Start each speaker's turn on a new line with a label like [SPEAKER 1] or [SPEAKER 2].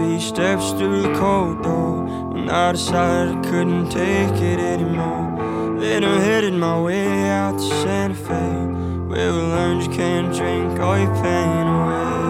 [SPEAKER 1] 3 steps through the cold door when I decided I couldn't take it anymore. Then I'm headed my way out to Santa Fe, where we learned you can't drink all your pain away.